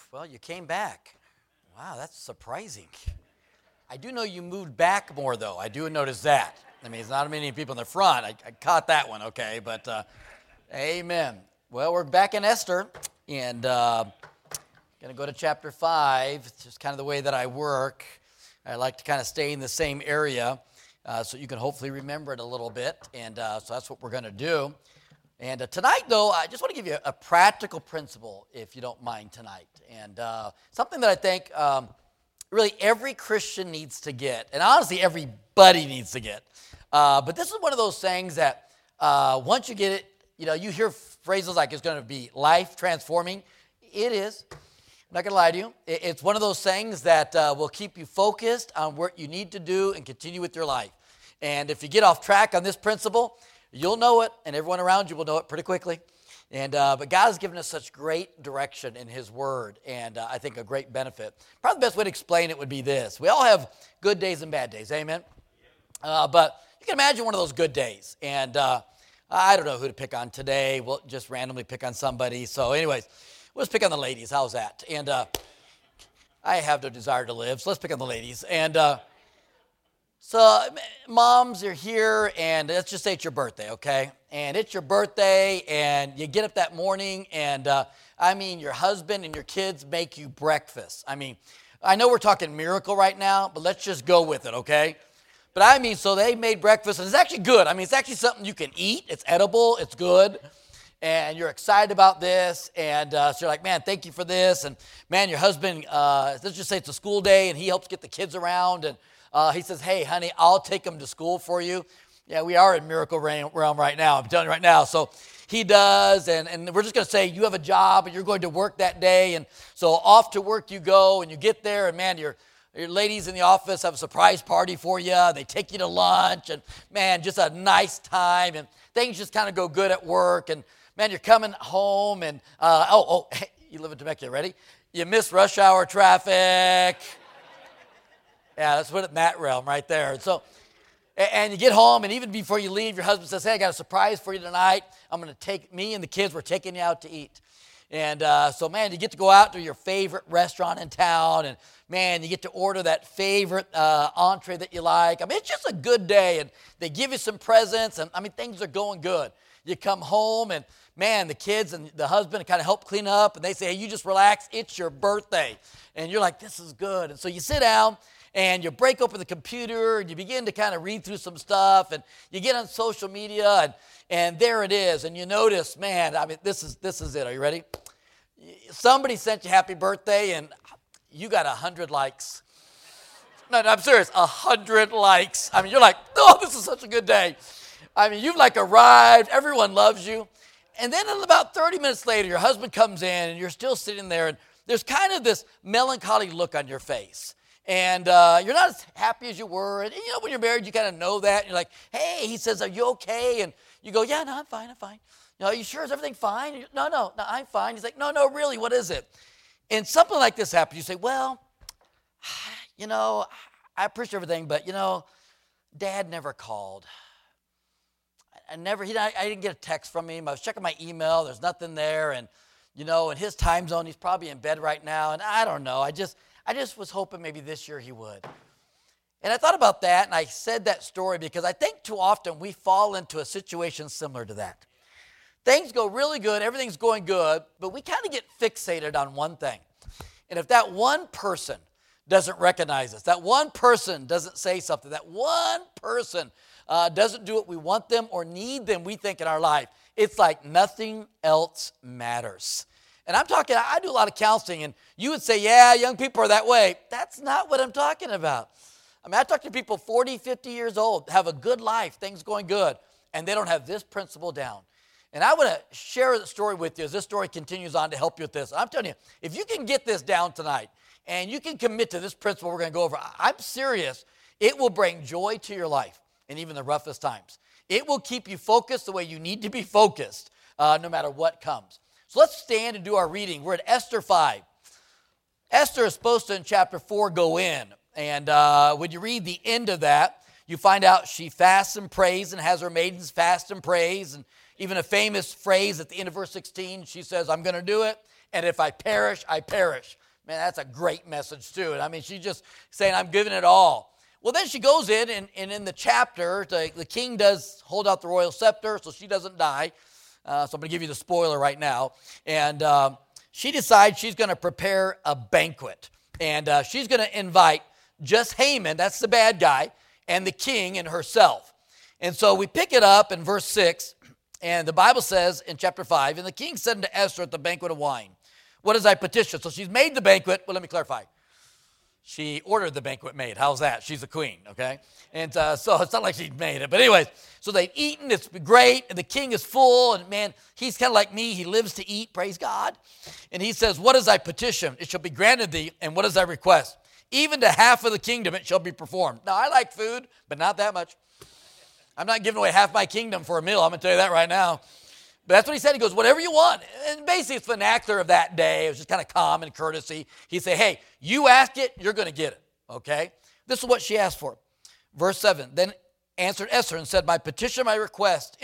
Well, you came back. Wow, that's surprising. I do know you moved back more, though. I do notice that. I mean, it's not many people in the front. I caught that one, okay? But amen. Well, we're back in Esther, and going to go to chapter 5. It's just kind of the way that I work. I like to kind of stay in the same area so you can hopefully remember it a little bit, and so that's what we're going to do. And tonight, though, I just want to give you a practical principle, if you don't mind, tonight. And something that I think really every Christian needs to get, and honestly, everybody needs to get. But this is one of those things that once you get it, you know, you hear phrases like it's going to be life-transforming. It is. I'm not going to lie to you. It's one of those things that will keep you focused on what you need to do and continue with your life. And if you get off track on this principle, you'll know it, and everyone around you will know it pretty quickly. And but God has given us such great direction in His Word, and I think a great benefit. Probably the best way to explain it would be this. We all have good days and bad days, amen? But you can imagine one of those good days, and I don't know who to pick on today. We'll just randomly pick on somebody. So anyways, we'll just pick on the ladies. How's that? And I have no desire to live, so let's pick on the ladies. And so moms, you're here, and let's just say it's your birthday, okay? And it's your birthday, and you get up that morning, and your husband and your kids make you breakfast. I mean, I know we're talking miracle right now, but let's just go with it, okay? But so they made breakfast, and it's actually good. I mean, it's actually something you can eat. It's edible. It's good. And you're excited about this, and so you're like, man, thank you for this. And, man, your husband, let's just say it's a school day, and he helps get the kids around, and he says, hey, honey, I'll take them to school for you. Yeah, we are in miracle realm right now. I'm telling you right now. So he does, and we're just going to say you have a job, and you're going to work that day. And so off to work you go, and you get there, and, man, your ladies in the office have a surprise party for you. They take you to lunch, and, man, just a nice time. And things just kind of go good at work. And, man, you're coming home, and, hey, you live in Temecula, ready? You miss rush hour traffic. Yeah, let's put it in that realm right there. And so, and you get home, and even before you leave, your husband says, hey, I got a surprise for you tonight. I'm going to take me and the kids, we're taking you out to eat. And so, man, you get to go out to your favorite restaurant in town, and, man, you get to order that favorite entree that you like. I mean, it's just a good day, and they give you some presents, and, I mean, things are going good. You come home, and, man, the kids and the husband kind of help clean up, and they say, hey, you just relax. It's your birthday. And you're like, this is good. And so you sit down, and you break open the computer, and you begin to kind of read through some stuff, and you get on social media, and there it is. And you notice, man, I mean, this is it. Are you ready? Somebody sent you happy birthday, and you got 100 likes. No, I'm serious, 100 likes. I mean, you're like, oh, this is such a good day. I mean, you've like arrived. Everyone loves you. And then about 30 minutes later, your husband comes in, and you're still sitting there, and there's kind of this melancholy look on your face. And you're not as happy as you were. And, you know, when you're married, you kind of know that. And you're like, hey, he says, are you okay? And you go, yeah, no, I'm fine. You know, are you sure? Is everything fine? No, I'm fine. He's like, no, really, what is it? And something like this happens. You say, well, you know, I appreciate everything, but, you know, Dad never called. I didn't get a text from him. I was checking my email. There's nothing there. And, you know, in his time zone, he's probably in bed right now. And I don't know. I just was hoping maybe this year he would. And I thought about that, and I said that story because I think too often we fall into a situation similar to that. Things go really good, everything's going good, but we kind of get fixated on one thing. And if that one person doesn't recognize us, that one person doesn't say something, that one person doesn't do what we want them or need them, we think, in our life, it's like nothing else matters. And I'm talking, I do a lot of counseling, and you would say, yeah, young people are that way. That's not what I'm talking about. I mean, I talk to people 40, 50 years old, have a good life, things going good, and they don't have this principle down. And I want to share the story with you as this story continues on to help you with this. I'm telling you, if you can get this down tonight, and you can commit to this principle we're going to go over, I'm serious, it will bring joy to your life in even the roughest times. It will keep you focused the way you need to be focused no matter what comes. So let's stand and do our reading. We're at Esther 5. Esther is supposed to, in chapter 4, go in. And when you read the end of that, you find out she fasts and prays and has her maidens fast and praise. And even a famous phrase at the end of verse 16, she says, I'm going to do it. and if I perish, I perish. Man, that's a great message too. And I mean, she's just saying, I'm giving it all. Well, then she goes in, and in the chapter, the king does hold out the royal scepter, so she doesn't die. So I'm going to give you the spoiler right now. And she decides she's going to prepare a banquet. And she's going to invite just Haman, that's the bad guy, and the king and herself. And so we pick it up in verse 6, and the Bible says in chapter 5, and the king said unto Esther at the banquet of wine, what is thy petition? So she's made the banquet. Well, let me clarify. She ordered the banquet made. How's that? She's a queen, okay? And so it's not like she made it. But anyways, so they've eaten. It's great. And the king is full. And man, he's kind of like me. He lives to eat. Praise God. And he says, what is thy petition? It shall be granted thee. And what is thy request? Even to half of the kingdom it shall be performed. Now, I like food, but not that much. I'm not giving away half my kingdom for a meal. I'm going to tell you that right now. But that's what he said. He goes, whatever you want. And basically, it's the vernacular of that day. It was just kind of common courtesy. He'd say, hey, you ask it, you're going to get it. Okay? This is what she asked for. Verse 7, then answered Esther and said, my petition, my request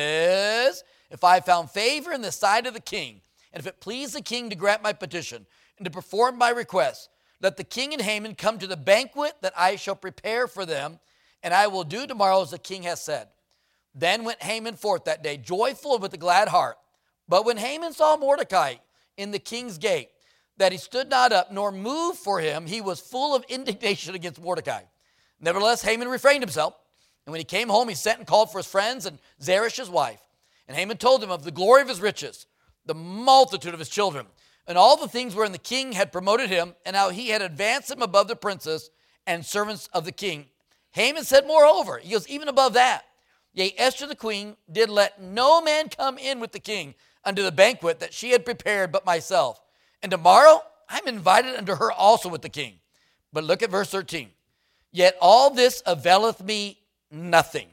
is, if I have found favor in the sight of the king, and if it please the king to grant my petition and to perform my request, let the king and Haman come to the banquet that I shall prepare for them, and I will do tomorrow as the king has said. Then went Haman forth that day, joyful and with a glad heart. But when Haman saw Mordecai in the king's gate, that he stood not up nor moved for him, he was full of indignation against Mordecai. Nevertheless, Haman refrained himself. And when he came home, he sent and called for his friends and Zeresh his wife. And Haman told them of the glory of his riches, the multitude of his children, and all the things wherein the king had promoted him, and how he had advanced him above the princes and servants of the king. Haman said, moreover, he goes, even above that, yea, Esther the queen did let no man come in with the king unto the banquet that she had prepared but myself. And tomorrow I'm invited unto her also with the king. But look at verse 13. Yet all this availeth me nothing,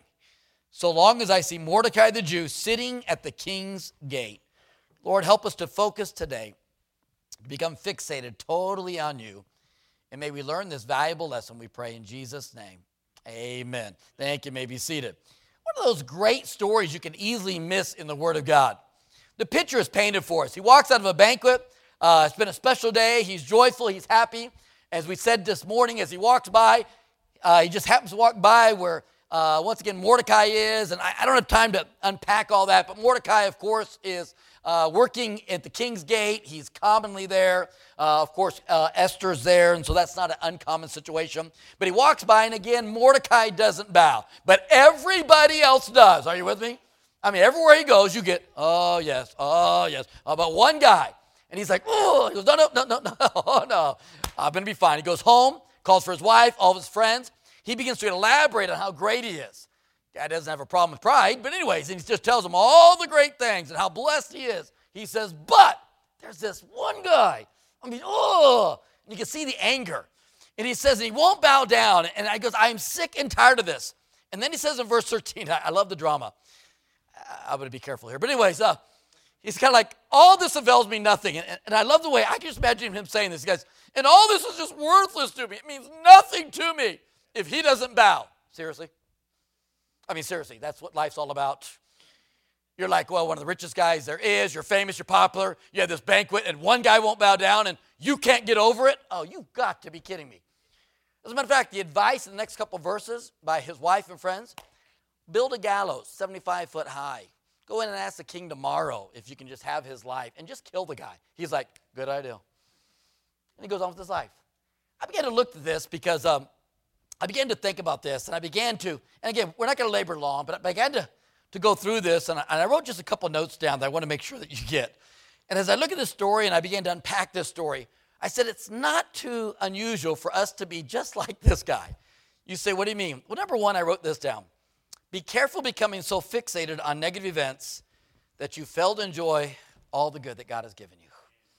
so long as I see Mordecai the Jew sitting at the king's gate. Lord, help us to focus today, become fixated totally on you, and may we learn this valuable lesson, we pray in Jesus' name. Amen. Thank you. You may be seated. One of those great stories you can easily miss in the Word of God. The picture is painted for us. He walks out of a banquet. It's been a special day. He's joyful. He's happy. As we said this morning, as he walks by, he just happens to walk by where, once again, Mordecai is. And I don't have time to unpack all that, but Mordecai, of course, is working at the king's gate. He's commonly there. Of course, Esther's there, and so that's not an uncommon situation. But he walks by, and again, Mordecai doesn't bow. But everybody else does. Are you with me? I mean, everywhere he goes, you get, oh, yes. But one guy, and he's like, oh, he goes, no, oh, no. I'm going to be fine. He goes home, calls for his wife, all of his friends. He begins to elaborate on how great he is. Dad doesn't have a problem with pride, but anyways, and he just tells them all the great things and how blessed he is. He says, but there's this one guy. And you can see the anger. And he says he won't bow down. And I goes, I'm sick and tired of this. And then he says in verse 13, I love the drama. I'm going to be careful here. But anyways, he's kind of like, all this avails me nothing. And I love the way, I can just imagine him saying this. He goes, and all this is just worthless to me. It means nothing to me if he doesn't bow. Seriously? I mean, seriously, that's what life's all about. You're like, well, one of the richest guys there is. You're famous. You're popular. You have this banquet, and one guy won't bow down, and you can't get over it? Oh, you've got to be kidding me. As a matter of fact, the advice in the next couple of verses by his wife and friends, build a gallows 75 foot high. Go in and ask the king tomorrow if you can just have his life, and just kill the guy. He's like, good idea. And he goes on with his life. I began to look at this because I began to think about this, and I began to, and again, we're not going to labor long, but I began to go through this, and I wrote just a couple notes down that I want to make sure that you get. And as I look at this story and I began to unpack this story, I said it's not too unusual for us to be just like this guy. You say, what do you mean? Well, number one, I wrote this down. Be careful becoming so fixated on negative events that you fail to enjoy all the good that God has given you.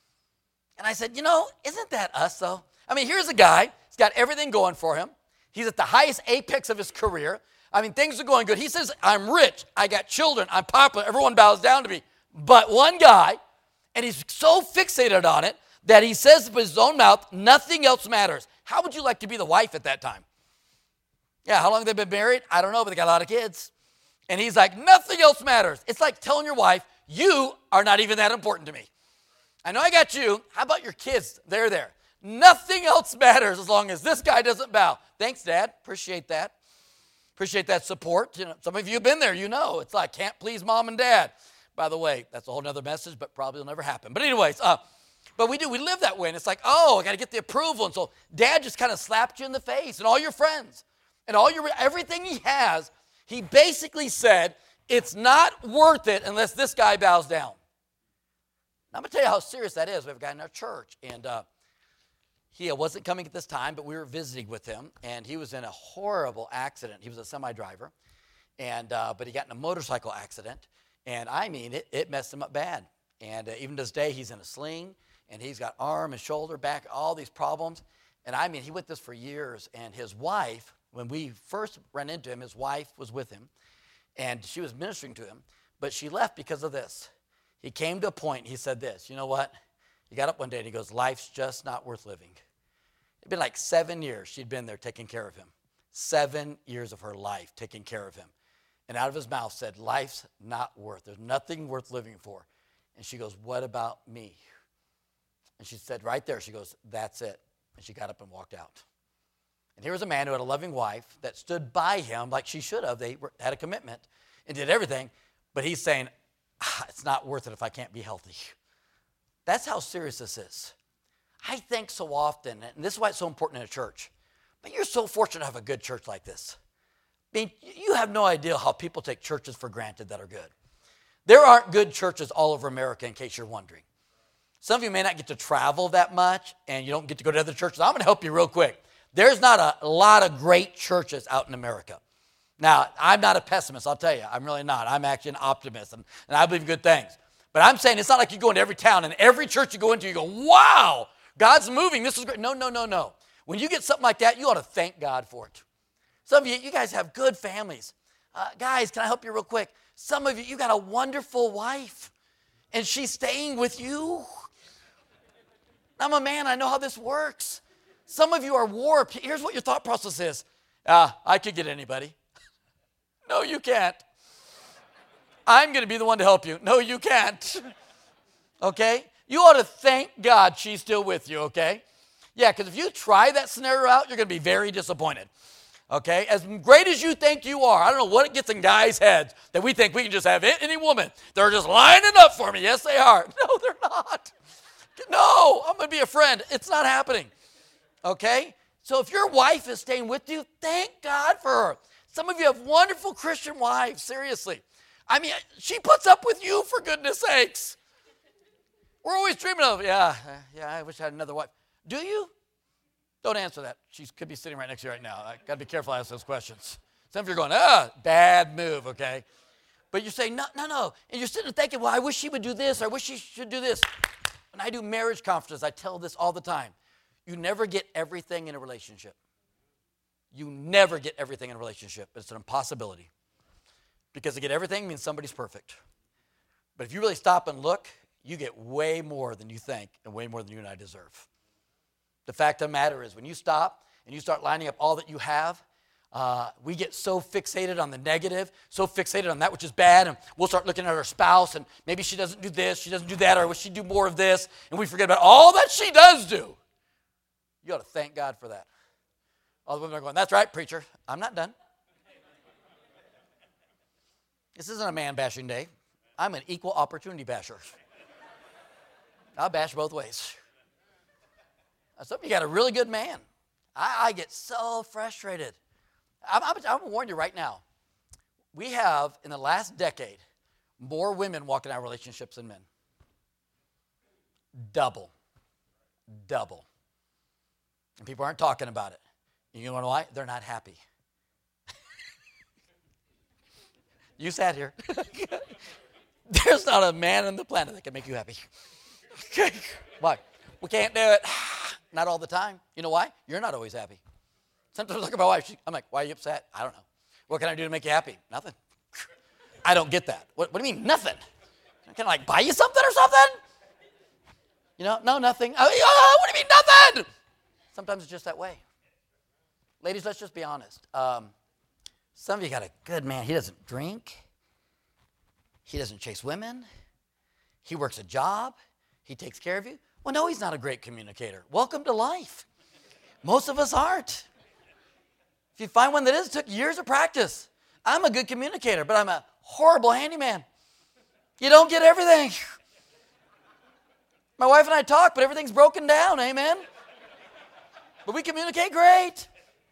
And I said, isn't that us, though? I mean, here's a guy. He's got everything going for him. He's at the highest apex of his career. I mean, things are going good. He says, I'm rich. I got children. I'm popular. Everyone bows down to me. But one guy, and he's so fixated on it that he says with his own mouth, nothing else matters. How would you like to be the wife at that time? Yeah, how long have they been married? I don't know, but they got a lot of kids. And he's like, nothing else matters. It's like telling your wife, you are not even that important to me. I know I got you. How about your kids? They're there. Nothing else matters as long as this guy doesn't bow. Thanks, Dad. Appreciate that. Appreciate that support. You know, some of you have been there. You know, it's like can't please mom and dad. By the way, that's a whole nother message, but probably will never happen. But anyways, but we live that way. And it's like, oh, I got to get the approval. And so dad just kind of slapped you in the face and all your friends and everything he has. He basically said, it's not worth it unless this guy bows down. Now, I'm going to tell you how serious that is. We have a guy in our church, and he wasn't coming at this time, but we were visiting with him, and he was in a horrible accident. He was a semi-driver, but he got in a motorcycle accident, and I mean, it messed him up bad. And even to this day, he's in a sling, and he's got arm and shoulder, back, all these problems. And I mean, he went this for years, and his wife, when we first ran into him, his wife was with him, and she was ministering to him, but she left because of this. He came to a point, he said this, you know what? He got up one day and he goes, life's just not worth living. It'd been like 7 years she'd been there taking care of him. 7 years of her life taking care of him. And out of his mouth said, life's not worth, there's nothing worth living for. And she goes, what about me? And she said right there, she goes, that's it. And she got up and walked out. And here was a man who had a loving wife that stood by him like she should have. They had a commitment and did everything. But he's saying, it's not worth it if I can't be healthy. That's how serious this is. I think so often, and this is why it's so important in a church, but you're so fortunate to have a good church like this. I mean, you have no idea how people take churches for granted that are good. There aren't good churches all over America, in case you're wondering. Some of you may not get to travel that much, and you don't get to go to other churches. I'm going to help you real quick. There's not a lot of great churches out in America. Now, I'm not a pessimist, I'll tell you. I'm really not. I'm actually an optimist, and I believe good things. But I'm saying it's not like you go into every town, and every church you go into, you go, wow, God's moving. This is great. No. When you get something like that, you ought to thank God for it. Some of you guys have good families. Guys, can I help you real quick? Some of you got a wonderful wife, and she's staying with you. I'm a man. I know how this works. Some of you are warped. Here's what your thought process is. I could get anybody. No, you can't. I'm going to be the one to help you. No, you can't. Okay? You ought to thank God she's still with you, okay? Yeah, because if you try that scenario out, you're going to be very disappointed. Okay? As great as you think you are, I don't know what it gets in guys' heads that we think we can just have any woman. They're just lining up for me. Yes, they are. No, they're not. No, I'm going to be a friend. It's not happening. Okay? So if your wife is staying with you, thank God for her. Some of you have wonderful Christian wives, seriously. I mean, she puts up with you, for goodness sakes. We're always dreaming of, yeah, I wish I had another wife. Do you? Don't answer that. She could be sitting right next to you right now. I got to be careful I ask those questions. Some of you are going, bad move, okay? But you say, no. And you're sitting there thinking, well, I wish she would do this, or I wish she should do this. When I do marriage conferences, I tell this all the time. You never get everything in a relationship. You never get everything in a relationship. It's an impossibility. Because to get everything means somebody's perfect. But if you really stop and look, you get way more than you think and way more than you and I deserve. The fact of the matter is when you stop and you start lining up all that you have, we get so fixated on the negative, so fixated on that which is bad, and we'll start looking at our spouse, and maybe she doesn't do this, she doesn't do that, or I wish she'd do more of this, and we forget about all that she does do. You ought to thank God for that. All the women are going, that's right, preacher. I'm not done. This isn't a man-bashing day. I'm an equal opportunity basher. I'll bash both ways. Some of you got a really good man. I get so frustrated. I'm going to warn you right now. We have, in the last decade, more women walking out of relationships than men. Double. And people aren't talking about it. You know why? They're not happy. You sat here. There's not a man on the planet that can make you happy. Okay? Why? We can't do it. Not all the time. You know why? You're not always happy. Sometimes I look at my wife. I'm like, why are you upset? I don't know. What can I do to make you happy? Nothing. I don't get that. What do you mean, nothing? Can I buy you something or something? You know, no, nothing. What do you mean, nothing? Sometimes it's just that way. Ladies, let's just be honest. Some of you got a good man. He doesn't drink. He doesn't chase women. He works a job. He takes care of you? Well, no, he's not a great communicator. Welcome to life. Most of us aren't. If you find one that is, it took years of practice. I'm a good communicator, but I'm a horrible handyman. You don't get everything. My wife and I talk, but everything's broken down, amen? But we communicate great.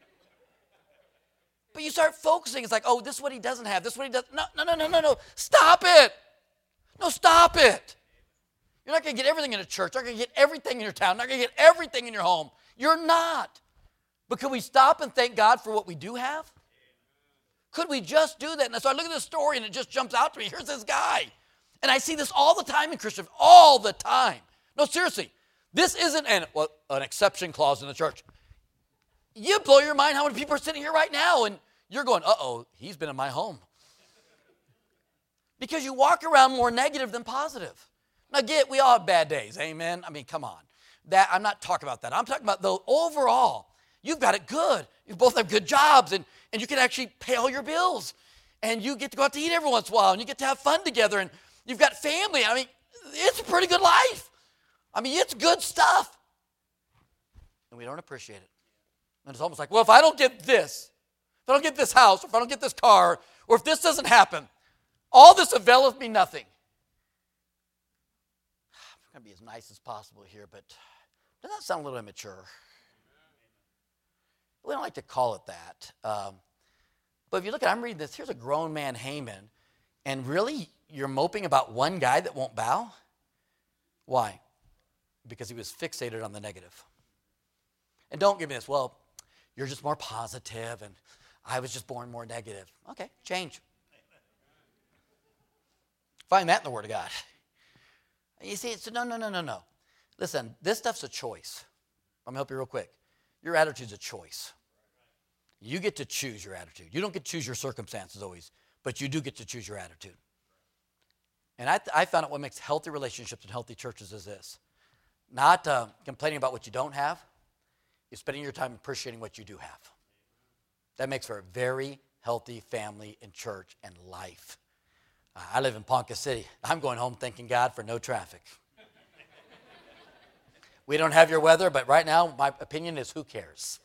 But you start focusing. It's like, oh, this is what he doesn't have. This is what he does. No. Stop it. No, stop it. You're not going to get everything in a church. You're not going to get everything in your town. You're not going to get everything in your home. You're not. But can we stop and thank God for what we do have? Could we just do that? And so I look at this story and it just jumps out to me. Here's this guy. And I see this all the time in Christians, all the time. No, seriously. This isn't an exception clause in the church. You blow your mind how many people are sitting here right now and you're going, uh-oh, he's been in my home. Because you walk around more negative than positive. Now, we all have bad days, amen? I mean, come on. I'm not talking about that. I'm talking about, though, overall, you've got it good. You both have good jobs, and you can actually pay all your bills. And you get to go out to eat every once in a while, and you get to have fun together, and you've got family. I mean, it's a pretty good life. I mean, it's good stuff. And we don't appreciate it. And it's almost like, well, if I don't get this, if I don't get this house, or if I don't get this car, or if this doesn't happen, all this availeth me nothing. I'm going to be as nice as possible here, but doesn't that sound a little immature? We don't like to call it that. But if you look at, I'm reading this, here's a grown man, Haman, and really you're moping about one guy that won't bow? Why? Because he was fixated on the negative. And don't give me this, well, you're just more positive, and I was just born more negative. Okay, change. Find that in the Word of God. You see, it's no. Listen, this stuff's a choice. I'm going to help you real quick. Your attitude's a choice. You get to choose your attitude. You don't get to choose your circumstances always, but you do get to choose your attitude. And I found out what makes healthy relationships and healthy churches is this. Not complaining about what you don't have. You're spending your time appreciating what you do have. That makes for a very healthy family and church and life. I live in Ponca City. I'm going home thanking God for no traffic. We don't have your weather, but right now my opinion is who cares?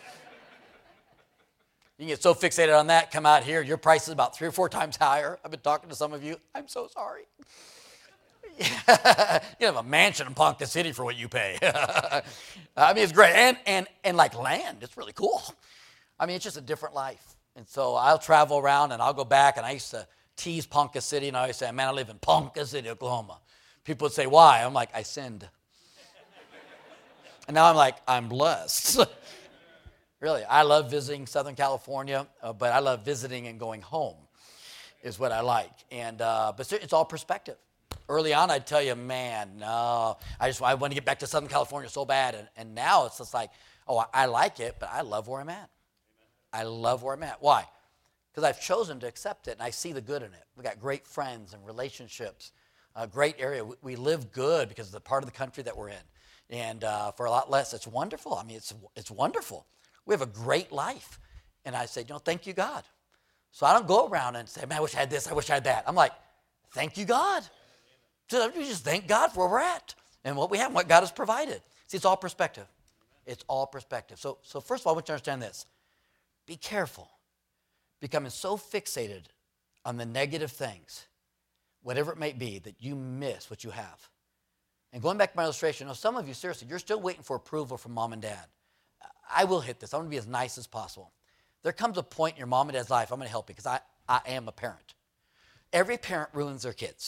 You can get so fixated on that, come out here, your price is about 3 or 4 times higher. I've been talking to some of you. I'm so sorry. You have a mansion in Ponca City for what you pay. I mean, it's great. And like land, it's really cool. I mean, it's just a different life. And so I'll travel around and I'll go back, and I used to tease Ponca City, and I always say, man, I live in Ponca City, Oklahoma. People would say, why? I'm like, I sinned. And now I'm like, I'm blessed. Really, I love visiting Southern California, but I love visiting and going home is what I like. And but it's all perspective. Early on, I'd tell you, man, no, I want to get back to Southern California so bad. And now it's just like, oh, I like it, but I love where I'm at. I love where I'm at. Why? Because I've chosen to accept it, and I see the good in it. We've got great friends and relationships, a great area. We live good because of the part of the country that we're in. And for a lot less, it's wonderful. I mean, it's wonderful. We have a great life. And I say, thank you, God. So I don't go around and say, man, I wish I had this, I wish I had that. I'm like, thank you, God. So we just thank God for where we're at and what we have and what God has provided. See, it's all perspective. It's all perspective. So first of all, I want you to understand this. Be careful. Becoming so fixated on the negative things, whatever it may be, that you miss what you have. And going back to my illustration, some of you, seriously, you're still waiting for approval from mom and dad. I will hit this. I want to be as nice as possible. There comes a point in your mom and dad's life, I'm going to help you because I am a parent. Every parent ruins their kids.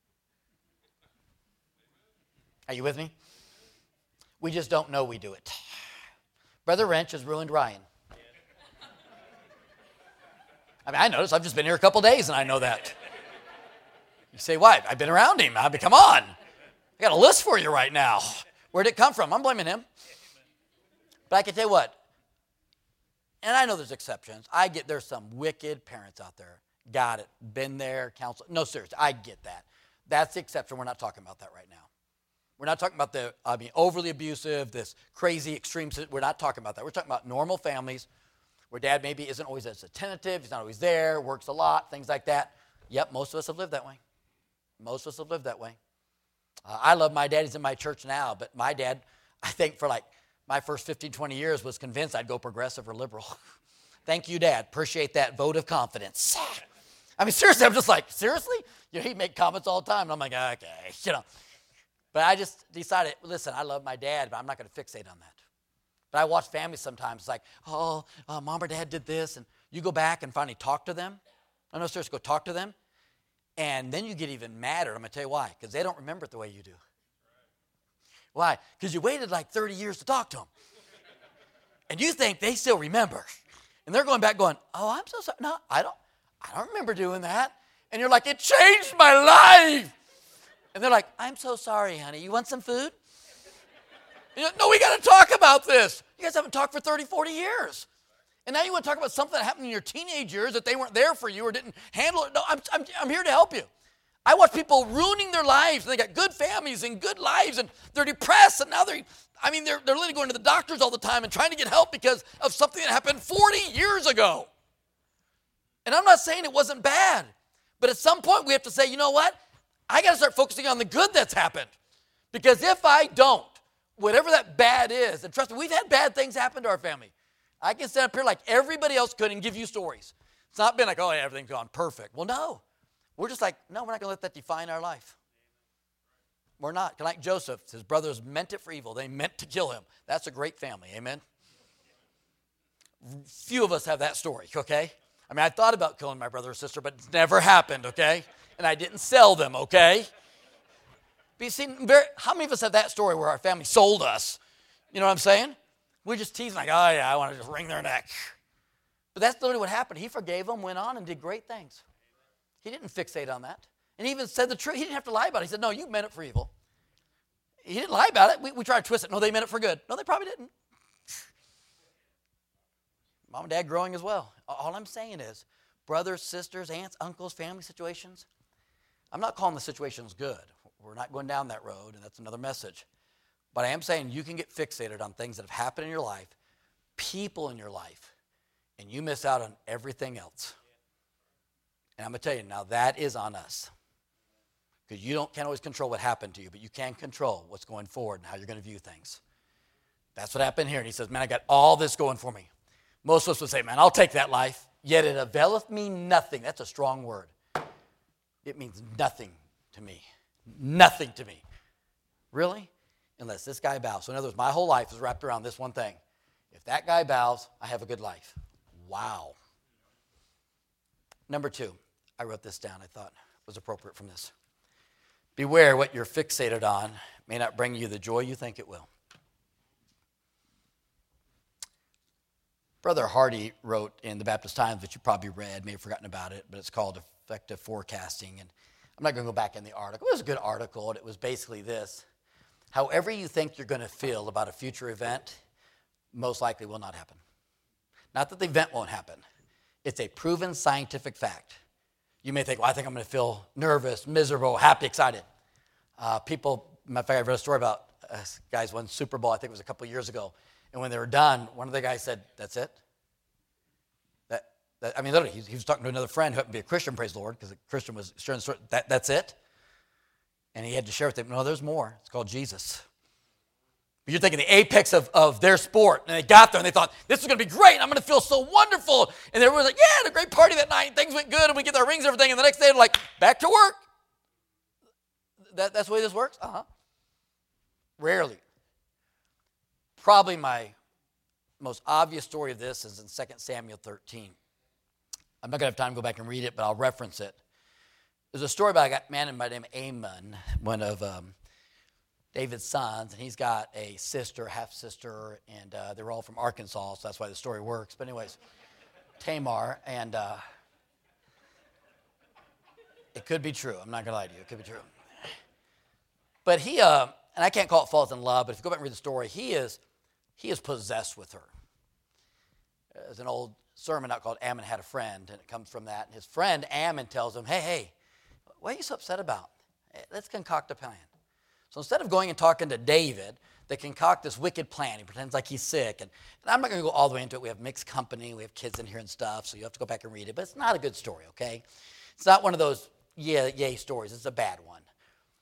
Are you with me? We just don't know we do it. Brother Wrench has ruined Ryan. I mean, I noticed. I've just been here a couple days, and I know that. You say, why? I've been around him. I mean, come on. I got a list for you right now. Where'd it come from? I'm blaming him. But I can tell you what, and I know there's exceptions. There's some wicked parents out there. Got it. Been there, counsel. No, seriously, I get that. That's the exception. We're not talking about that right now. We're not talking about overly abusive, this crazy, extreme. We're not talking about that. We're talking about normal families where dad maybe isn't always as attentive, he's not always there, works a lot, things like that. Yep, most of us have lived that way. Most of us have lived that way. I love my dad. He's in my church now. But my dad, I think for like my first 15, 20 years was convinced I'd go progressive or liberal. Thank you, Dad. Appreciate that vote of confidence. I mean, seriously, I'm just like, seriously? He'd make comments all the time. And I'm like, okay, But I just decided, listen, I love my dad, but I'm not going to fixate on that. But I watch families sometimes. It's like, mom or dad did this. And you go back and finally talk to them. I know, seriously, go talk to them. And then you get even madder. I'm going to tell you why. Because they don't remember it the way you do. Why? Because you waited like 30 years to talk to them. And you think they still remember. And they're going back going, oh, I'm so sorry. No, I don't remember doing that. And you're like, it changed my life. And they're like, I'm so sorry, honey. You want some food? No, we got to talk about this. You guys haven't talked for 30, 40 years. And now you want to talk about something that happened in your teenage years that they weren't there for you or didn't handle it. No, I'm here to help you. I watch people ruining their lives. And they got good families and good lives, and they're depressed. And now they're literally going to the doctors all the time and trying to get help because of something that happened 40 years ago. And I'm not saying it wasn't bad. But at some point we have to say, you know what? I got to start focusing on the good that's happened. Because if I don't, whatever that bad is, and trust me, we've had bad things happen to our family. I can stand up here like everybody else could and give you stories. It's not been like, oh, yeah, everything's gone perfect. Well, no. We're just like, no, we're not going to let that define our life. We're not. Like Joseph, his brothers meant it for evil. They meant to kill him. That's a great family, amen? Few of us have that story, okay? I mean, I thought about killing my brother or sister, but it's never happened, okay? And I didn't sell them, okay? But you see, how many of us have that story where our family sold us? You know what I'm saying? We're just teasing like, oh, yeah, I want to just wring their neck. But that's literally what happened. He forgave them, went on, and did great things. He didn't fixate on that. And he even said the truth. He didn't have to lie about it. He said, no, you meant it for evil. He didn't lie about it. We tried to twist it. No, they meant it for good. No, they probably didn't. Mom and dad growing as well. All I'm saying is, brothers, sisters, aunts, uncles, family situations, I'm not calling the situations good. We're not going down that road, and that's another message. But I am saying you can get fixated on things that have happened in your life, people in your life, and you miss out on everything else. And I'm going to tell you, now that is on us. Because you can't always control what happened to you, but you can control what's going forward and how you're going to view things. That's what happened here. And he says, man, I got all this going for me. Most of us would say, man, I'll take that life, yet it availeth me nothing. That's a strong word. It means nothing to me. Nothing to me. Really? Unless this guy bows. So in other words, my whole life is wrapped around this one thing. If that guy bows, I have a good life. Wow. Number 2, I wrote this down. I thought it was appropriate from this. Beware what you're fixated on may not bring you the joy you think it will. Brother Hardy wrote in the Baptist Times, which you probably read, may have forgotten about it, but it's called Effective Forecasting. And I'm not going to go back in the article. It was a good article, and it was basically this. However you think you're going to feel about a future event, most likely will not happen. Not that the event won't happen. It's a proven scientific fact. You may think, well, I think I'm going to feel nervous, miserable, happy, excited. Matter of fact, I read a story about guys won Super Bowl, I think it was a couple of years ago. And when they were done, one of the guys said, that's it? Literally, he was talking to another friend who happened to be a Christian, praise the Lord, because a Christian was sharing the story. That's it? And he had to share with them, no, there's more. It's called Jesus. But you're thinking the apex of their sport. And they got there and they thought, this is going to be great. I'm going to feel so wonderful. And everyone's like, yeah, had a great party that night. Things went good. And we get our rings and everything. And the next day, they're like, back to work. That's the way this works? Uh-huh. Rarely. Probably my most obvious story of this is in 2 Samuel 13. I'm not going to have time to go back and read it, but I'll reference it. There's a story about a man by the name of Amon, one of David's sons, and he's got a sister, half-sister, and they were all from Arkansas, so that's why the story works. But anyways, Tamar, and it could be true. I'm not going to lie to you. It could be true. But he, and I can't call it falls in love, but if you go back and read the story, he is possessed with her. There's an old sermon out called Ammon Had a Friend, and it comes from that. And his friend Ammon tells him, hey, what are you so upset about? Let's concoct a plan. So instead of going and talking to David, they concoct this wicked plan. He pretends like he's sick. And I'm not going to go all the way into it. We have mixed company. We have kids in here and stuff, so you have to go back and read it. But it's not a good story, okay? It's not one of those yay stories. It's a bad one.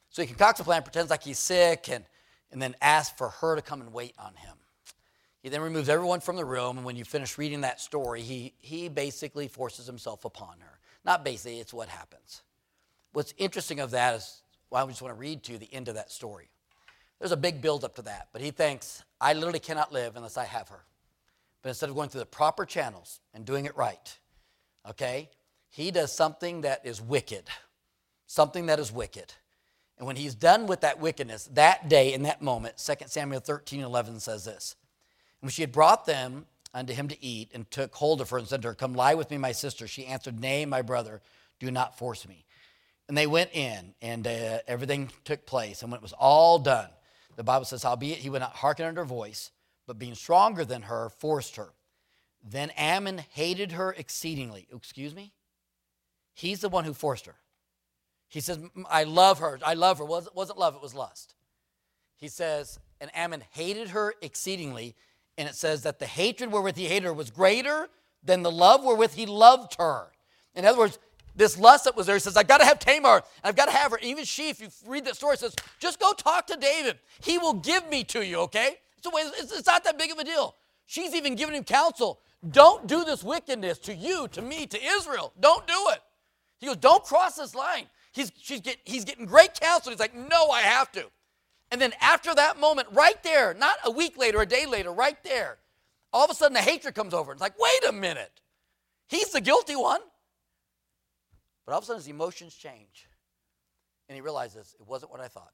So he concocts a plan, pretends like he's sick, and then asks for her to come and wait on him. He then removes everyone from the room, and when you finish reading that story, he basically forces himself upon her. Not basically, it's what happens. What's interesting of that is, well, I just want to read to you the end of that story. There's a big build up to that, but he thinks, I literally cannot live unless I have her. But instead of going through the proper channels and doing it right, okay, he does something that is wicked. Something that is wicked. And when he's done with that wickedness, that day, in that moment, 2 Samuel 13:11 says this. And when she had brought them unto him to eat, and took hold of her and said to her, come lie with me, my sister, she answered, nay, my brother, do not force me. And they went in, and everything took place. And when it was all done, the Bible says, howbeit he would not hearken unto her voice, but being stronger than her, forced her. Then Ammon hated her exceedingly. Excuse me? He's the one who forced her. He says, I love her. I love her. It wasn't love, it was lust. He says, and Ammon hated her exceedingly. And it says that the hatred wherewith he hated her was greater than the love wherewith he loved her. In other words, this lust that was there, he says, I've got to have Tamar, and I've got to have her. And even she, if you read that story, says, just go talk to David. He will give me to you, okay? So it's not that big of a deal. She's even giving him counsel. Don't do this wickedness to you, to me, to Israel. Don't do it. He goes, don't cross this line. He's getting great counsel. He's like, no, I have to. And then after that moment, right there, not a week later, a day later, right there, all of a sudden the hatred comes over. It's like, wait a minute. He's the guilty one. But all of a sudden his emotions change. And he realizes, it wasn't what I thought.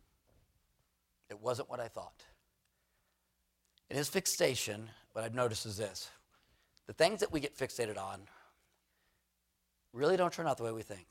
It wasn't what I thought. In his fixation, what I've noticed is this. The things that we get fixated on really don't turn out the way we think.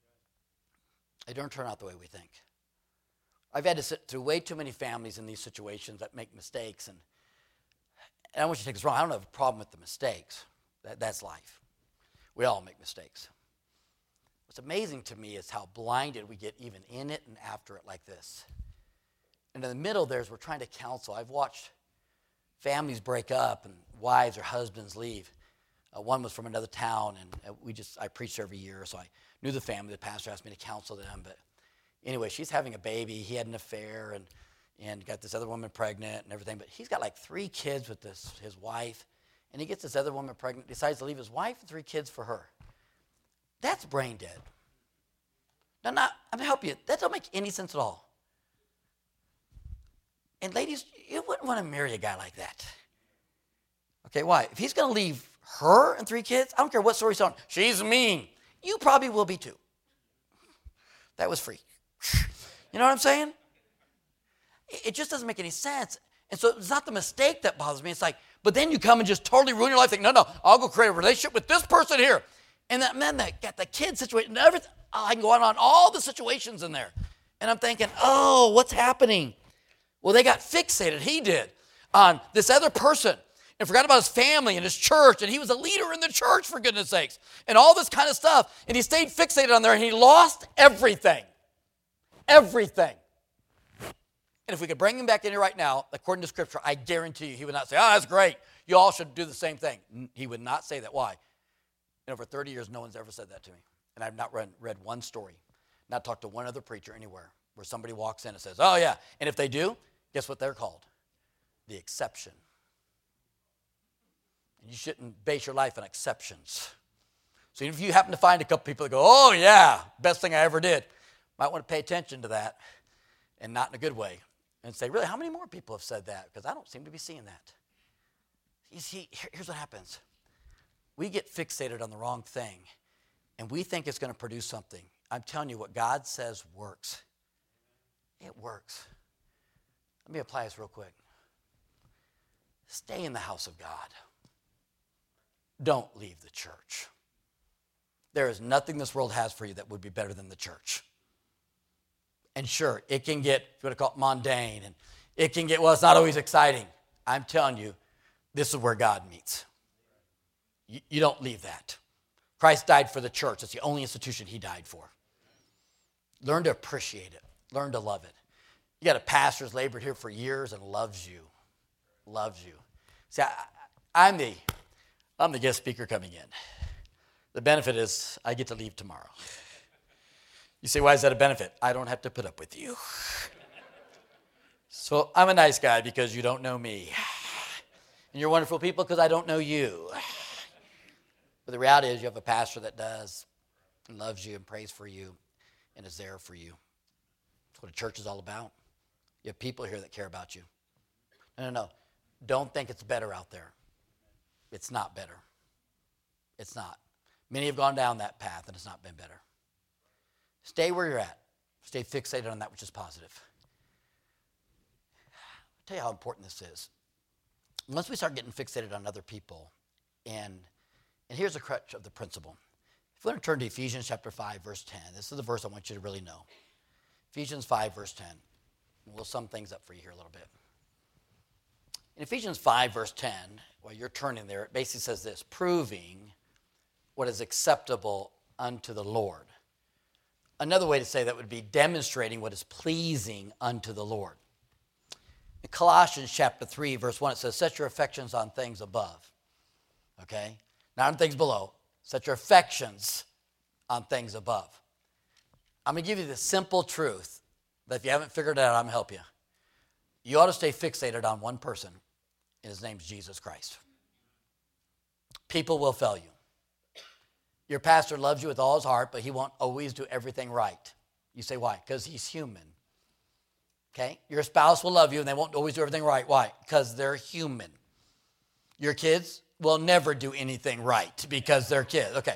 They don't turn out the way we think. I've had to sit through way too many families in these situations that make mistakes. And I don't want you to take this wrong. I don't have a problem with the mistakes. That's life. We all make mistakes. What's amazing to me is how blinded we get even in it and after it like this. And in the middle there is we're trying to counsel. I've watched families break up and wives or husbands leave. One was from another town, and I preached every year, so I knew the family. The pastor asked me to counsel them. But anyway, she's having a baby. He had an affair and got this other woman pregnant and everything. But he's got like 3 kids with his wife, and he gets this other woman pregnant, decides to leave his wife and 3 kids for her. That's brain dead. Now, I'm going to help you. That don't make any sense at all. And ladies, you wouldn't want to marry a guy like that. Okay, why? If he's going to leave her and 3 kids, I don't care what story he's on. She's mean. You probably will be too. That was free. You know what I'm saying? It just doesn't make any sense. And so it's not the mistake that bothers me. It's like, but then you come and just totally ruin your life. Think, no, I'll go create a relationship with this person here. And that man that got the kid situation and everything. I can go on all the situations in there. And I'm thinking, oh, what's happening? Well, they got fixated. He did on this other person and forgot about his family and his church. And he was a leader in the church, for goodness sakes, and all this kind of stuff. And he stayed fixated on there, and he lost everything. Everything. And if we could bring him back in here right now, according to Scripture, I guarantee you he would not say, oh, that's great. You all should do the same thing. He would not say that. Why? In over 30 years, no one's ever said that to me. And I've not read one story, not talked to one other preacher anywhere where somebody walks in and says, oh, yeah. And if they do, guess what they're called? The exception. And you shouldn't base your life on exceptions. So if you happen to find a couple people that go, oh, yeah, best thing I ever did, might want to pay attention to that, and not in a good way, and say, really, how many more people have said that? Because I don't seem to be seeing that. You see, here's what happens. We get fixated on the wrong thing, and we think it's going to produce something. I'm telling you, what God says works. It works. Let me apply this real quick. Stay in the house of God. Don't leave the church. There is nothing this world has for you that would be better than the church. And sure, it can get, if you want to call it mundane, and it can get, well, it's not always exciting. I'm telling you, this is where God meets. You don't leave that. Christ died for the church. It's the only institution he died for. Learn to appreciate it. Learn to love it. You got a pastor who's labored here for years and loves you. Loves you. See, I'm the guest speaker coming in. The benefit is I get to leave tomorrow. You say, why is that a benefit? I don't have to put up with you. So I'm a nice guy because you don't know me. And you're wonderful people because I don't know you. But the reality is you have a pastor that does and loves you and prays for you and is there for you. That's what a church is all about. You have people here that care about you. No. Don't think it's better out there. It's not better. It's not. Many have gone down that path and it's not been better. Stay where you're at. Stay fixated on that which is positive. I'll tell you how important this is. Once we start getting fixated on other people, and here's a crutch of the principle. If we want to turn to Ephesians chapter 5, verse 10, this is the verse I want you to really know. Ephesians 5, verse 10. We'll sum things up for you here a little bit. In Ephesians 5, verse 10, while you're turning there, it basically says this, proving what is acceptable unto the Lord. Another way to say that would be demonstrating what is pleasing unto the Lord. In Colossians chapter 3, verse 1, it says, set your affections on things above. Okay? Not on things below. Set your affections on things above. I'm going to give you the simple truth that if you haven't figured it out, I'm going to help you. You ought to stay fixated on one person, and his name's Jesus Christ. People will fail you. Your pastor loves you with all his heart, but he won't always do everything right. You say, why? Because he's human. Okay? Your spouse will love you, and they won't always do everything right. Why? Because they're human. Your kids will never do anything right because they're kids. Okay.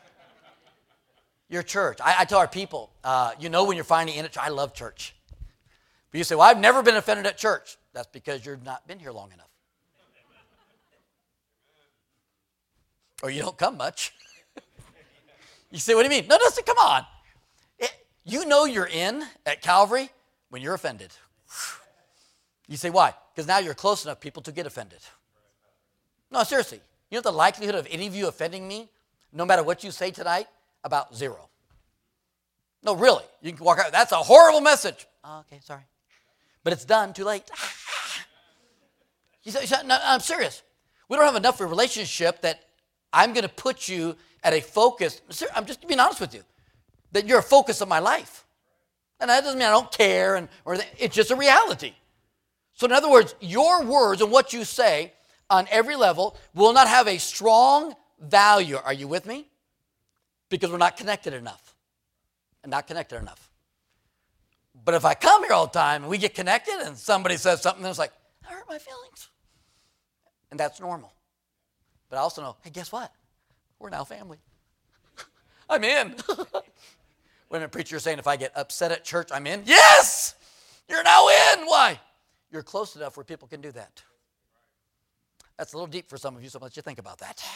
Your church. I tell our people, you know when you're finally in it, I love church. But you say, well, I've never been offended at church. That's because you've not been here long enough. Or you don't come much. You say, what do you mean? No, come on. You know you're in at Calvary when you're offended. You say, why? Because now you're close enough people to get offended. No, seriously. You know the likelihood of any of you offending me, no matter what you say tonight? About zero. No, really. You can walk out. That's a horrible message. Oh, okay, sorry. But it's done too late. You say, no, I'm serious. We don't have enough of a relationship that I'm going to put you at a focus. I'm just being honest with you. That you're a focus of my life. And that doesn't mean I don't care. It's just a reality. So in other words, your words and what you say on every level will not have a strong value. Are you with me? Because we're not connected enough. And not connected enough. But if I come here all the time and we get connected and somebody says something that's like, that hurt my feelings. And that's normal. But I also know, hey, guess what? We're now family. I'm in. When a preacher is saying, if I get upset at church, I'm in. Yes! You're now in. Why? You're close enough where people can do that. That's a little deep for some of you, so I'll let you think about that.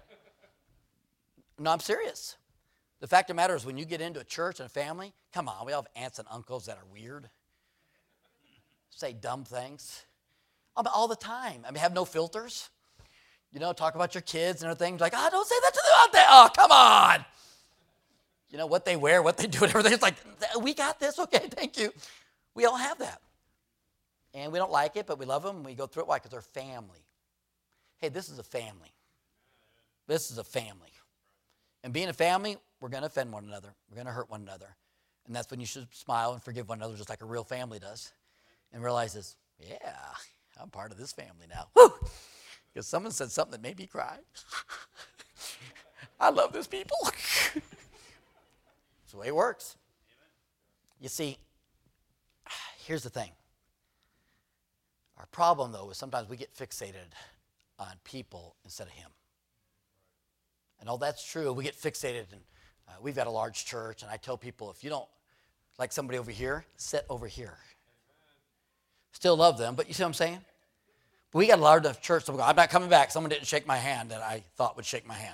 No, I'm serious. The fact of the matter is when you get into a church and a family, come on, we all have aunts and uncles that are weird. Say dumb things. All the time. Have no filters. You know, talk about your kids and everything. Like, don't say that to them out there. Oh, come on. You know, what they wear, what they do, and everything. It's like, we got this. Okay, thank you. We all have that. And we don't like it, but we love them. And we go through it. Why? Because they're family. Hey, this is a family. This is a family. And being a family, we're going to offend one another. We're going to hurt one another. And that's when you should smile and forgive one another just like a real family does. And realize this, yeah, I'm part of this family now. Woo! Because someone said something that made me cry. I love this people. It's the way it works. You see, here's the thing. Our problem, though, is sometimes we get fixated on people instead of him. And all that's true. We get fixated, and we've got a large church, and I tell people, if you don't like somebody over here, sit over here. Still love them, but you see what I'm saying? We got a large enough church, so we go, I'm not coming back. Someone didn't shake my hand that I thought would shake my hand.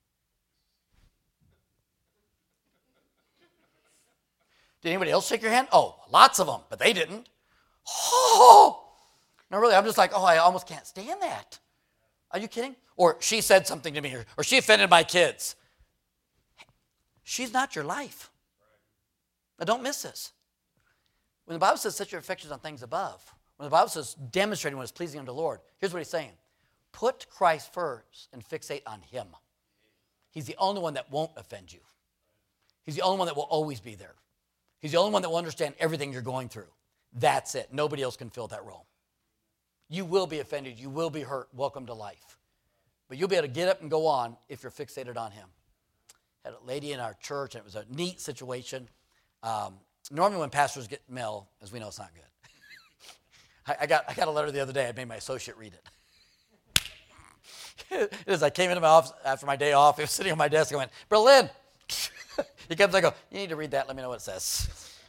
Did anybody else shake your hand? Oh, lots of them, but they didn't. Oh, no, really, I'm just like, I almost can't stand that. Are you kidding? Or she said something to me, or she offended my kids. She's not your life. Now, don't miss this. When the Bible says set your affections on things above, when the Bible says demonstrating what is pleasing unto the Lord, here's what he's saying. Put Christ first and fixate on him. He's the only one that won't offend you. He's the only one that will always be there. He's the only one that will understand everything you're going through. That's it. Nobody else can fill that role. You will be offended. You will be hurt. Welcome to life. But you'll be able to get up and go on if you're fixated on him. Had a lady in our church, and it was a neat situation. Normally when pastors get mail, as we know, it's not good. I got a letter the other day. I made my associate read it. As I came into my office after my day off, he was sitting on my desk. I went, Berlin. He comes, I go, you need to read that. Let me know what it says.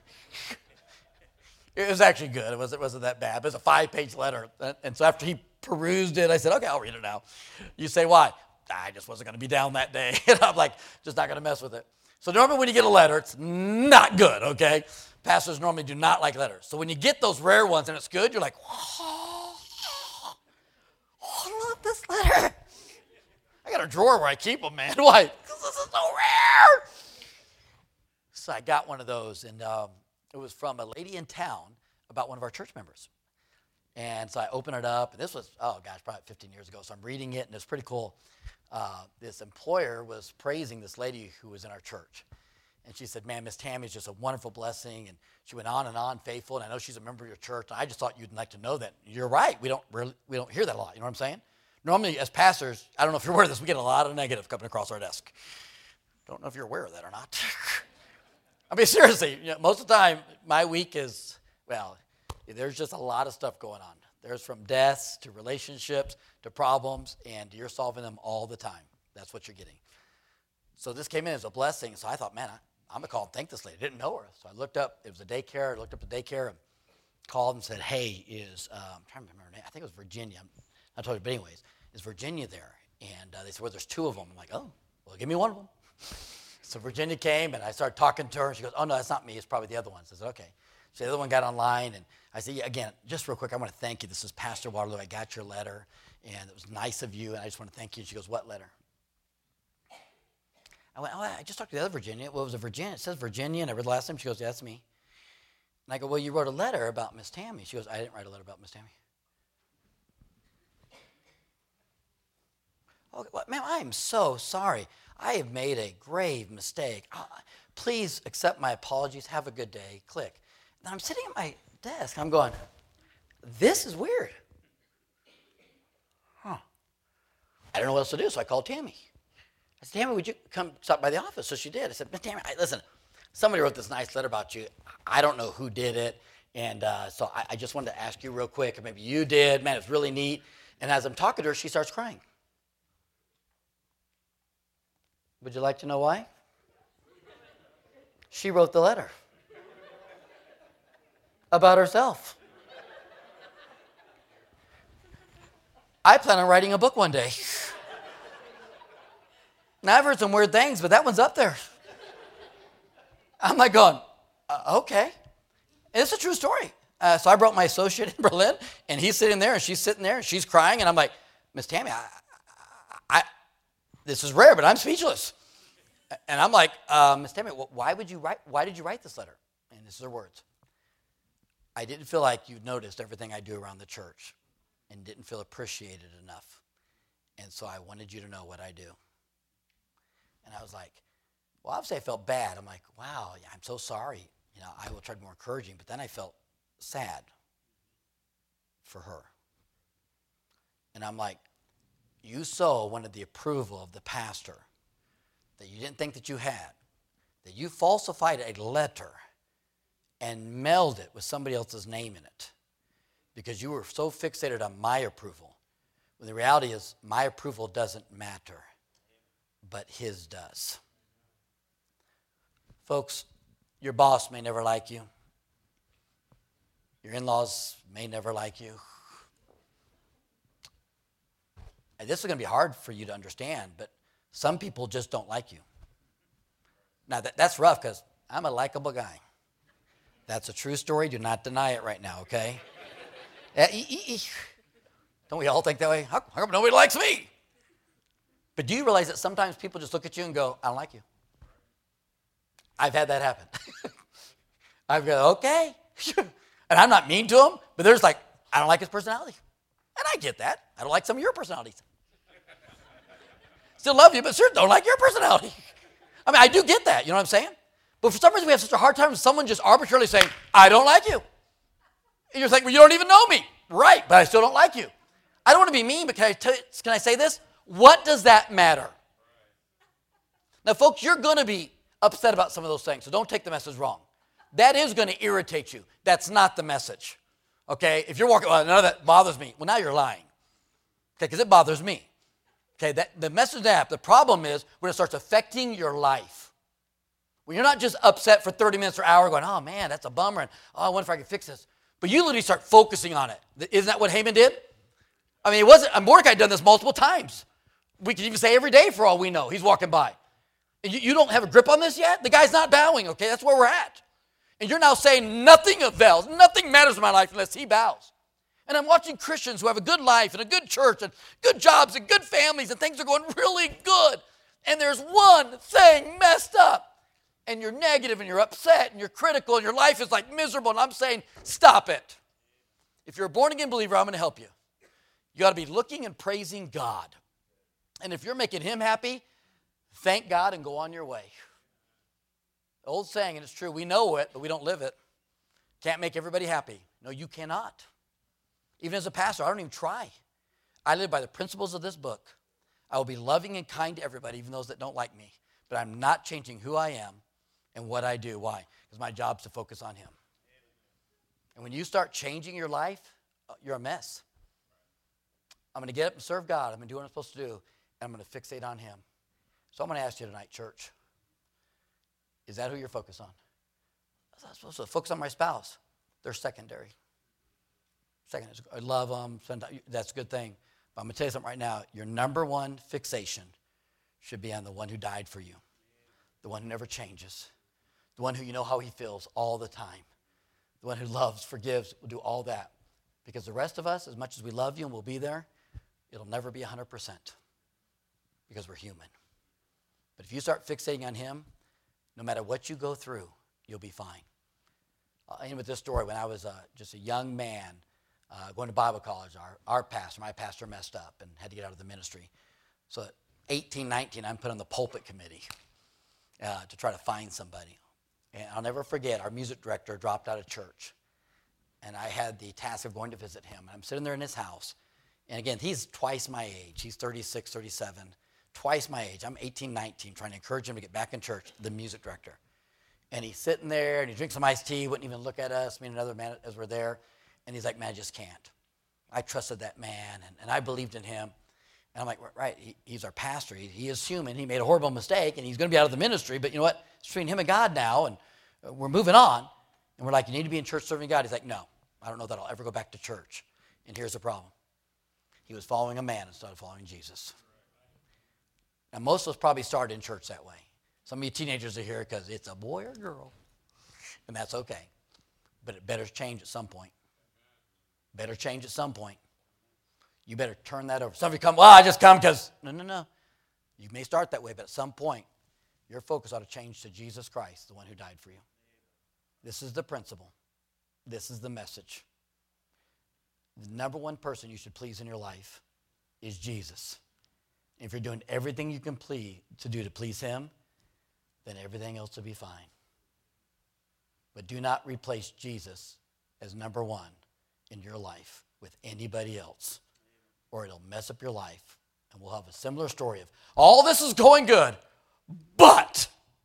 It was actually good. It wasn't that bad. It was a 5-page letter. And so after he perused it, I said, okay, I'll read it now. You say, why? I just wasn't going to be down that day. And I'm like, just not going to mess with it. So normally when you get a letter, it's not good, okay? Pastors normally do not like letters. So when you get those rare ones and it's good, you're like, oh, I love this letter. I got a drawer where I keep them, man. Why? Because this is so rare. So I got one of those, and it was from a lady in town about one of our church members. And so I opened it up, and this was, probably 15 years ago. So I'm reading it, and it's pretty cool. This employer was praising this lady who was in our church. And she said, man, Miss Tammy's just a wonderful blessing. And she went on, faithful. And I know she's a member of your church. And I just thought you'd like to know that. You're right. We don't hear that a lot. You know what I'm saying? Normally, as pastors, I don't know if you're aware of this, we get a lot of negative coming across our desk. Don't know if you're aware of that or not. I mean, seriously, most of the time, my week is, there's just a lot of stuff going on. There's from deaths to relationships to problems, and you're solving them all the time. That's what you're getting. So this came in as a blessing, so I thought, man, I'm going to call and thank this lady. I didn't know her. So I looked up. It was a daycare. I looked up the daycare and called and said, hey, I'm trying to remember her name. I think it was Virginia. I told you, but anyways, is Virginia there? And they said, well, there's 2 of them. I'm like, oh, well, give me one of them. So Virginia came, and I started talking to her, and she goes, oh, no, that's not me. It's probably the other ones. I said, okay. So the other one got online, and I said, yeah, again, just real quick, I want to thank you. This is Pastor Waterloo. I got your letter, and it was nice of you, and I just want to thank you. And she goes, what letter? I went, I just talked to the other Virginia. Well, it was a Virginia. It says Virginia, and I read the last name. She goes, yeah, that's me. And I go, well, you wrote a letter about Miss Tammy. She goes, I didn't write a letter about Miss Tammy. Oh, well, ma'am, I am so sorry. I have made a grave mistake. Please accept my apologies. Have a good day. Click. And I'm sitting at my desk. I'm going, this is weird. I don't know what else to do, so I called Tammy. I said, Tammy, would you come stop by the office? So she did. I said, Miss Tammy, listen, somebody wrote this nice letter about you. I don't know who did it. And so I just wanted to ask you real quick, or maybe you did. Man, it's really neat. And as I'm talking to her, she starts crying. Would you like to know why? She wrote the letter about herself. I plan on writing a book one day. Now, I've heard some weird things, but that one's up there. I'm like going, okay. And it's a true story. So I brought my associate in Berlin, and he's sitting there, and she's sitting there, and she's crying, and I'm like, Miss Tammy, this is rare, but I'm speechless. And I'm like, Miss Tammy, why did you write this letter? And this is her words. I didn't feel like you noticed everything I do around the church and didn't feel appreciated enough. And so I wanted you to know what I do. And I was like, well, obviously I felt bad. I'm like, wow, yeah, I'm so sorry. I will try to be more encouraging. But then I felt sad for her. And I'm like, you so wanted the approval of the pastor that you didn't think that you had, that you falsified a letter and mailed it with somebody else's name in it because you were so fixated on my approval. When the reality is my approval doesn't matter, but his does. Folks, your boss may never like you. Your in-laws may never like you. And this is going to be hard for you to understand, but some people just don't like you. Now, that's rough because I'm a likable guy. That's a true story. Do not deny it right now, okay? Don't we all think that way? How come nobody likes me? But do you realize that sometimes people just look at you and go, I don't like you? I've had that happen. I've go, okay. And I'm not mean to him, but there's like, I don't like his personality. And I get that. I don't like some of your personalities. Still love you, but sure don't like your personality. I mean, I do get that. You know what I'm saying? But for some reason, we have such a hard time with someone just arbitrarily saying, I don't like you. And you're thinking, well, you don't even know me. Right, but I still don't like you. I don't want to be mean, but can I say this? What does that matter? Now, folks, you're going to be upset about some of those things, so don't take the message wrong. That is going to irritate you. That's not the message. Okay, if you're walking, well, none of that bothers me. Well, now you're lying. Okay, because it bothers me. Okay, the message that the problem is when it starts affecting your life. When you're not just upset for 30 minutes or an hour going, oh man, that's a bummer, and oh, I wonder if I can fix this. But you literally start focusing on it. Isn't that what Haman did? I mean, Mordecai had done this multiple times. We could even say every day for all we know. He's walking by. And you don't have a grip on this yet? The guy's not bowing, okay? That's where we're at. And you're now saying nothing avails. Nothing matters in my life unless he bows. And I'm watching Christians who have a good life and a good church and good jobs and good families and things are going really good. And there's one thing messed up. And you're negative and you're upset and you're critical and your life is like miserable. And I'm saying, stop it. If you're a born-again believer, I'm going to help you. You got to be looking and praising God. And if you're making him happy, thank God and go on your way. The old saying, and it's true, we know it, but we don't live it. Can't make everybody happy. No, you cannot. Even as a pastor, I don't even try. I live by the principles of this book. I will be loving and kind to everybody, even those that don't like me. But I'm not changing who I am and what I do. Why? Because my job's to focus on him. And when you start changing your life, you're a mess. I'm going to get up and serve God. I'm going to do what I'm supposed to do. And I'm going to fixate on him. So I'm going to ask you tonight, church, is that who you're focused on? I'm supposed to focus on my spouse. They're secondary. Second, I love them. That's a good thing. But I'm going to tell you something right now. Your number one fixation should be on the one who died for you. The one who never changes. The one who you know how he feels all the time. The one who loves, forgives, will do all that. Because the rest of us, as much as we love you and we'll be there, it'll never be 100% because we're human. But if you start fixating on him, no matter what you go through, you'll be fine. I'll end with this story. When I was just a young man going to Bible college, my pastor messed up and had to get out of the ministry. So at 18, 19, I'm put on the pulpit committee to try to find somebody. And I'll never forget, our music director dropped out of church. And I had the task of going to visit him. And I'm sitting there in his house. And again, he's twice my age. He's 36, 37, twice my age. I'm 18, 19, trying to encourage him to get back in church, the music director. And he's sitting there, and he drinks some iced tea, wouldn't even look at us, me and another man as we're there. And he's like, man, I just can't. I trusted that man, and I believed in him. And I'm like, right, he's our pastor. He is human. He made a horrible mistake, and he's going to be out of the ministry. But you know what? It's between him and God now, and we're moving on. And we're like, you need to be in church serving God. He's like, no, I don't know that I'll ever go back to church. And here's the problem. He was following a man instead of following Jesus. Now, most of us probably started in church that way. Some of you teenagers are here because it's a boy or girl. And that's okay. But it better change at some point. Better change at some point. You better turn that over. Some of you come, well, I just come because, no. You may start that way, but at some point, your focus ought to change to Jesus Christ, the one who died for you. This is the principle. This is the message. The number one person you should please in your life is Jesus. If you're doing everything you can do to please him, then everything else will be fine. But do not replace Jesus as number one in your life with anybody else, or it'll mess up your life. And we'll have a similar story of, all this is going good, but.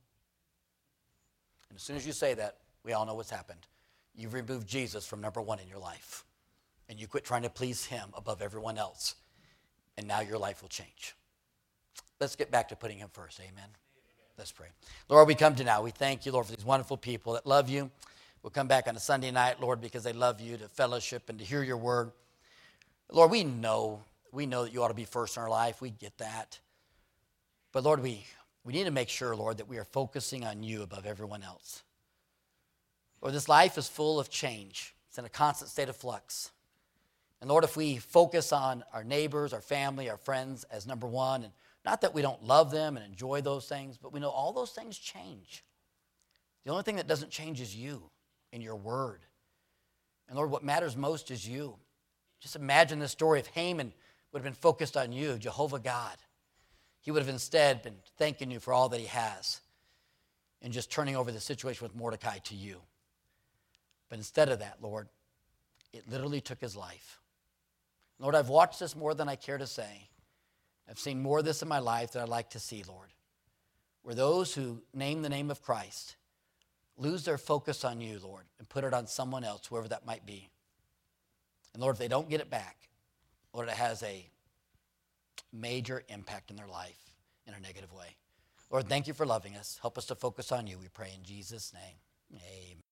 And as soon as you say that, we all know what's happened. You've removed Jesus from number one in your life. And you quit trying to please him above everyone else. And now your life will change. Let's get back to putting him first. Amen. Let's pray. Lord, we come to now. We thank you, Lord, for these wonderful people that love you. We'll come back on a Sunday night, Lord, because they love you, to fellowship and to hear your word. Lord, we know that you ought to be first in our life. We get that. But Lord, we need to make sure, Lord, that we are focusing on you above everyone else. Lord, this life is full of change. It's in a constant state of flux. And Lord, if we focus on our neighbors, our family, our friends as number one, and not that we don't love them and enjoy those things, but we know all those things change. The only thing that doesn't change is you and your word. And Lord, what matters most is you. Just imagine the story if Haman would have been focused on you, Jehovah God. He would have instead been thanking you for all that he has. in just turning over the situation with Mordecai to you. But instead of that, Lord, it literally took his life. Lord, I've watched this more than I care to say. I've seen more of this in my life than I'd like to see, Lord, where those who name the name of Christ lose their focus on you, Lord, and put it on someone else, whoever that might be. And Lord, if they don't get it back, Lord, it has a major impact in their life in a negative way. Lord, thank you for loving us. Help us to focus on you, we pray in Jesus' name. Amen.